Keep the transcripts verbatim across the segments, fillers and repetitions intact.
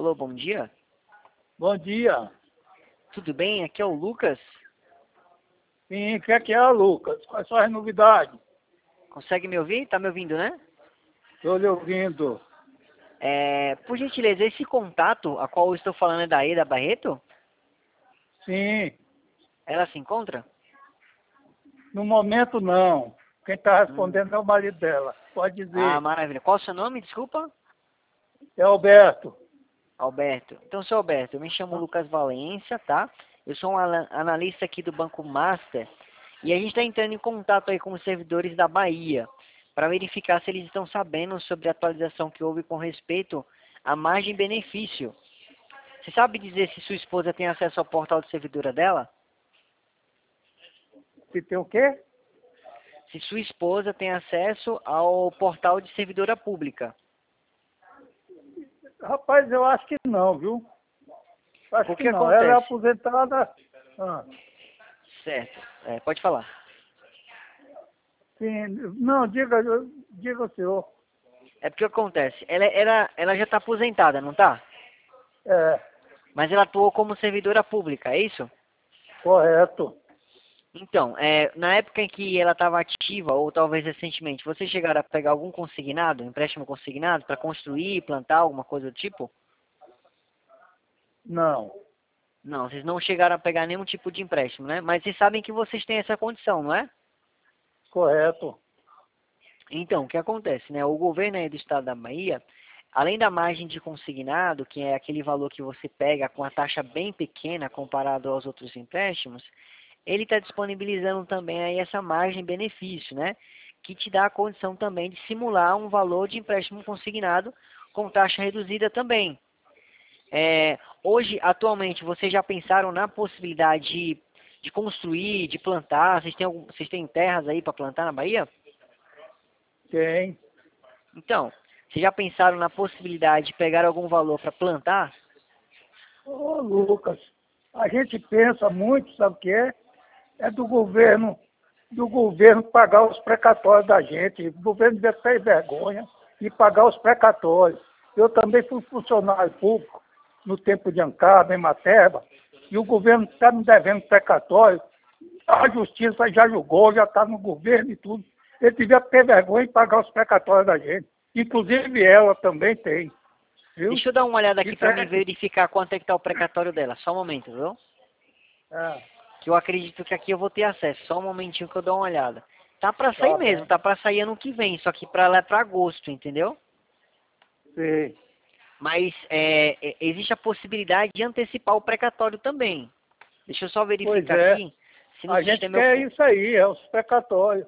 Alô, bom dia. Bom dia. Tudo bem? Aqui é o Lucas. Sim, o que é que é, Lucas? Quais são as novidades? Consegue me ouvir? Tá me ouvindo, né? Estou lhe ouvindo. É, por gentileza, esse contato a qual eu estou falando é da Eda Barreto? Sim, Ela se encontra? no momento não. Quem está Hum. respondendo é o marido dela. Pode Ah, dizer. maravilha. Qual o seu nome? Desculpa. É Alberto. Alberto. Então, seu Alberto, eu me chamo Lucas Valência, tá? Eu sou um ala- analista aqui do Banco Master e a gente está entrando em contato aí com os servidores da Bahia para verificar se eles estão sabendo sobre a atualização que houve com respeito à margem-benefício. Você sabe dizer se sua esposa tem acesso ao portal de servidora dela? Se tem o quê? Se sua esposa tem acesso ao portal de servidora pública. Rapaz, eu acho que não, viu? Acho O que que não. Ela é acontece? aposentada. Ah, Certo. É, pode falar. sim. Não, diga, diga o senhor. É porque acontece. Ela, ela, ela já está aposentada, não está? É, Mas ela atuou como servidora pública, é isso? correto. Então, é, na época em que ela estava ativa, ou talvez recentemente, vocês chegaram a pegar algum consignado, empréstimo consignado, para construir, plantar, alguma coisa do tipo? Não, Não, vocês não chegaram a pegar nenhum tipo de empréstimo, né? Mas vocês sabem que vocês têm essa condição, não é? correto. Então, o que acontece, né? O governo aí do estado da Bahia, além da margem de consignado, que é aquele valor que você pega com a taxa bem pequena comparado aos outros empréstimos, ele está disponibilizando também aí essa margem-benefício, né? Que te dá a condição também de simular um valor de empréstimo consignado com taxa reduzida também. É, hoje, atualmente, vocês já pensaram na possibilidade de, de construir, de plantar? Vocês têm, algum, vocês têm terras aí para plantar na Bahia? Tem. Então, vocês já pensaram na possibilidade de pegar algum valor para plantar? Ô, Lucas, a gente pensa muito, sabe o que é? É do governo, do governo pagar os precatórios da gente. O governo deve ter vergonha e pagar os precatórios. Eu também fui funcionário público no tempo de Ancaba, em Materba, e o governo está me devendo precatório. A justiça já julgou, já está no governo e tudo. Ele devia ter vergonha e pagar os precatórios da gente. Inclusive ela também tem. Viu? Deixa eu dar uma olhada aqui Isso para é me que... verificar quanto é que está o precatório dela. Só um momento, viu? Ah, Que eu acredito que aqui eu vou ter acesso. Só um momentinho que eu dou uma olhada. Tá para sair tá mesmo, bem. tá para sair ano que vem, só que para lá é para agosto, entendeu? Sei. Mas é, é, existe a possibilidade de antecipar o precatório também. Deixa eu só Pois verificar é. aqui se no A gente sistema eu... quer co- isso aí, é os precatórios.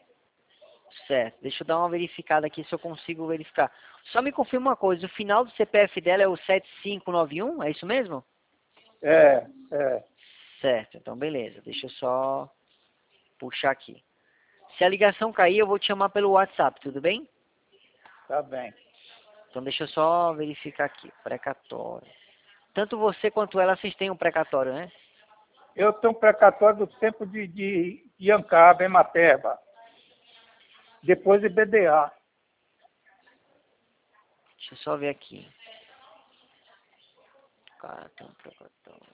Certo, deixa eu dar uma verificada aqui se eu consigo verificar. Só me confirma uma coisa, o final do C P F dela é o sete cinco nove um, é isso mesmo? É, é. Certo, então beleza, deixa eu só puxar aqui. Se a ligação cair, eu vou te chamar pelo WhatsApp, tudo bem? Tá bem. Então deixa eu só verificar aqui, precatório. Tanto você quanto ela, vocês têm um precatório, né? Eu tenho um precatório do tempo de, de, de Ancaba, em Materba. Depois de B D A. Deixa eu só ver aqui. Cara, tem um precatório.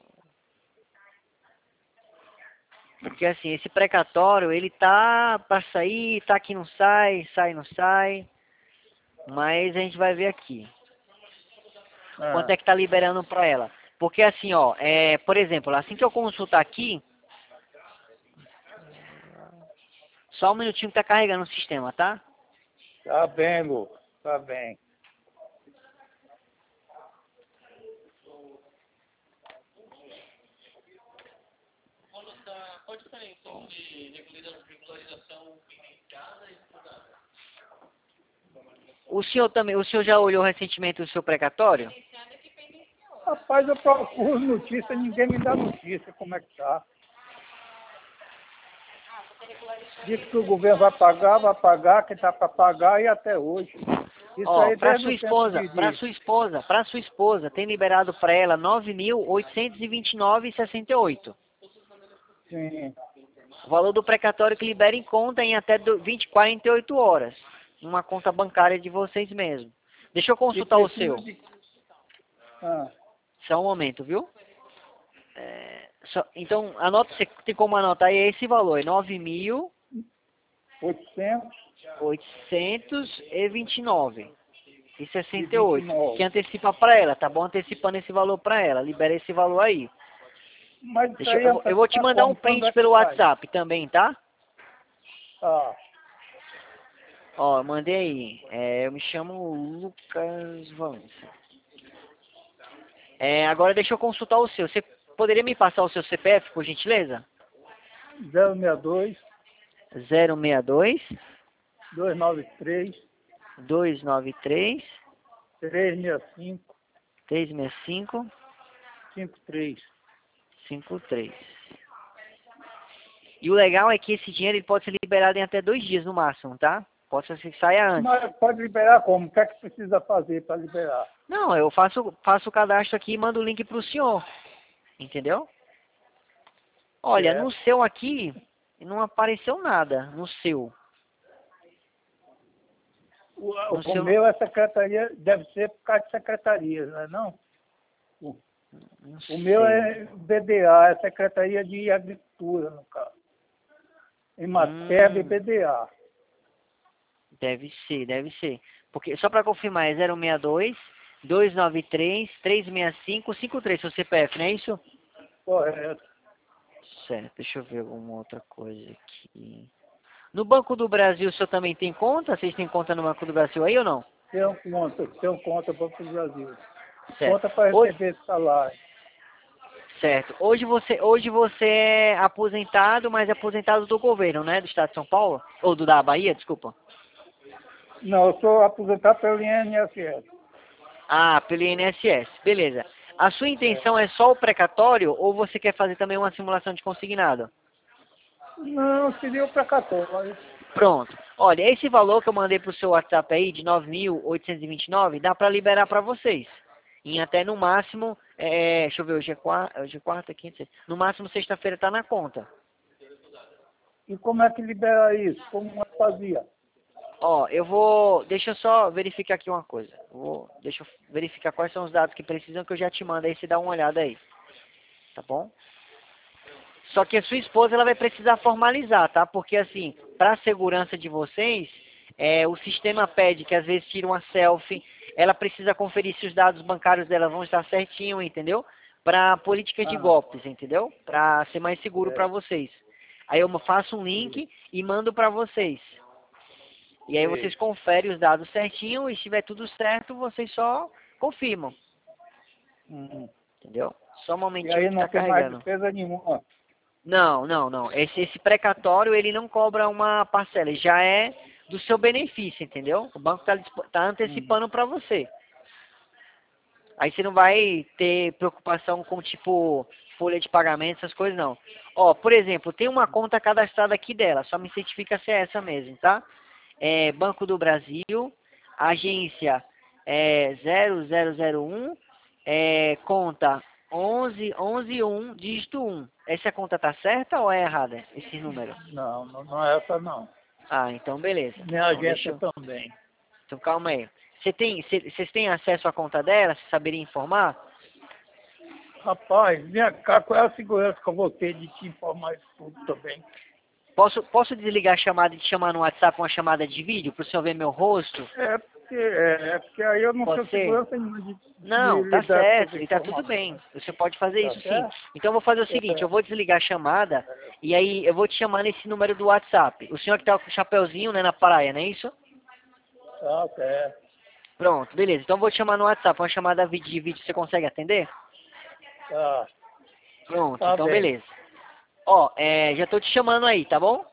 Porque assim, esse precatório, ele tá pra sair, tá que não sai, sai, não sai. Mas a gente vai ver aqui. Quanto Ah, é que tá liberando pra ela. Porque assim, ó, é, por exemplo, assim que eu consultar aqui, só um minutinho que tá carregando o sistema, tá? tá bem, Lucas. Tá bem. O senhor também, o senhor já olhou recentemente o seu precatório? Rapaz, eu procuro notícia, ninguém me dá notícia como é que tá. Diz que o governo vai pagar, vai pagar, que tá para pagar e até hoje. Isso Ó, aí para desde sua o tempo esposa, de, para de... sua esposa, para sua esposa, tem liberado para ela nove mil oitocentos e vinte e nove e sessenta e oito. Sim. O valor do precatório que libera em conta em até do- vinte, quarenta e oito horas. Uma conta bancária de vocês mesmo. Deixa eu E consultar o precisa seu. de... Ah, Só um momento, viu? É, só, então, anota, você tem como anotar aí esse valor, é nove mil oitocentos oitocentos e vinte e nove e e sessenta e vinte e oito, que nove. antecipa para ela, tá bom? Antecipando esse valor para ela, libera esse valor aí. Mas isso Deixa, eu, aí eu vou eu vou te antecipa mandar um como? Quando print é que pelo faz? WhatsApp também, tá? Ah, Ó, eu mandei aí. É, eu me chamo Lucas Vança. É, agora deixa eu consultar o seu. Você poderia me passar o seu C P F, por gentileza? zero seis dois, zero seis dois, dois nove três, dois nove três, três seis cinco, três seis cinco, cinco três. cinco três. E o legal é que esse dinheiro ele pode ser liberado em até dois dias no máximo, tá? Pode ser que saia antes. Mas pode liberar como? O que é que precisa fazer para liberar? Não, eu faço, faço o cadastro aqui e mando o link pro senhor. Entendeu? Olha, no Certo. seu aqui, não apareceu nada no seu. O, No o seu, meu é secretaria, deve ser por causa de secretaria, não é não? O, não o meu sei. é B D A, é Secretaria de Agricultura, no caso. Em matéria de Hum, B D A. deve ser, deve ser. Porque, só para confirmar, é zero seis dois, dois nove três, três seis cinco, cinco três, seu C P F, não é isso? Correto. Certo, deixa eu ver alguma outra coisa aqui. No Banco do Brasil, o senhor também tem conta? Vocês têm conta no Banco do Brasil aí ou não? Tenho conta, tenho conta para o Brasil. Certo. Conta para Hoje, receber salário. certo. Hoje você, hoje você é aposentado, mas é aposentado do governo, né? Do estado de São Paulo? Ou do da Bahia, desculpa. Não, eu sou aposentado pelo I N S S. Ah, pelo I N S S. Beleza. A sua É. intenção é só o precatório ou você quer fazer também uma simulação de consignado? Não, seria o precatório. Pronto. Olha, esse valor que eu mandei para o seu WhatsApp aí, de nove mil oitocentos e vinte e nove, dá para liberar para vocês. Em até no máximo, é, deixa eu ver, hoje é quarta, hoje é quarta, quinta, sexta. No máximo sexta-feira está na conta. E como é que libera isso? Como é que fazia? Ó, eu vou, deixa eu só verificar aqui uma coisa. Vou, deixa eu verificar quais são os dados que precisam que eu já te mando aí, você dá uma olhada aí. Tá bom? Só que a sua esposa ela vai precisar formalizar, tá? Porque assim, para a segurança de vocês, é, o sistema pede que às vezes tire uma selfie, ela precisa conferir se os dados bancários dela vão estar certinho, entendeu? Para política de Ah, golpes, entendeu? Para ser mais seguro para é, vocês. Aí eu faço um sei, link e mando para vocês. E aí vocês sei. conferem os dados certinho e se estiver tudo certo, vocês só confirmam, Uhum. entendeu? Só um E momentinho aí que não está tem mais carregando. despesa nenhuma. Não, não, não. Esse, esse precatório, ele não cobra uma parcela, ele já é do seu benefício, entendeu? O banco está Uhum. antecipando para você. Aí você não vai ter preocupação com, tipo, folha de pagamento, essas coisas, não. Ó, por exemplo, tem uma conta cadastrada aqui dela, só me certifica se é essa mesmo, tá? É Banco do Brasil, agência é, zero zero zero um, é, conta onze onze um, dígito um. Essa conta tá certa ou é errada, esse número? Não, não, não é essa não. Ah, então beleza. Minha Então deixa agência eu... também. Então calma aí. Você tem, cê- vocês têm acesso à conta dela? Você saberia informar? Rapaz, vem cá, qual é a segurança que eu vou ter de te informar isso tudo também? Posso, posso desligar a chamada e te chamar no WhatsApp uma chamada de vídeo para o senhor ver meu rosto? É porque, é, é porque aí eu não Pode tenho ser? segurança nenhuma de, de Não, tá lidar com essas certo, e tá tudo informações. bem. Você pode fazer Tá isso sim. certo? Então eu vou fazer o seguinte, eu É, vou desligar a chamada e aí eu vou te chamar nesse número do WhatsApp. O senhor que tá com o chapeuzinho, né, na praia, não é isso? tá certo. Pronto, beleza. Então eu vou te chamar no WhatsApp, uma chamada de vídeo, você consegue atender? Tá, Pronto, tá então bem. beleza. Ó, é, já tô te chamando aí, tá bom?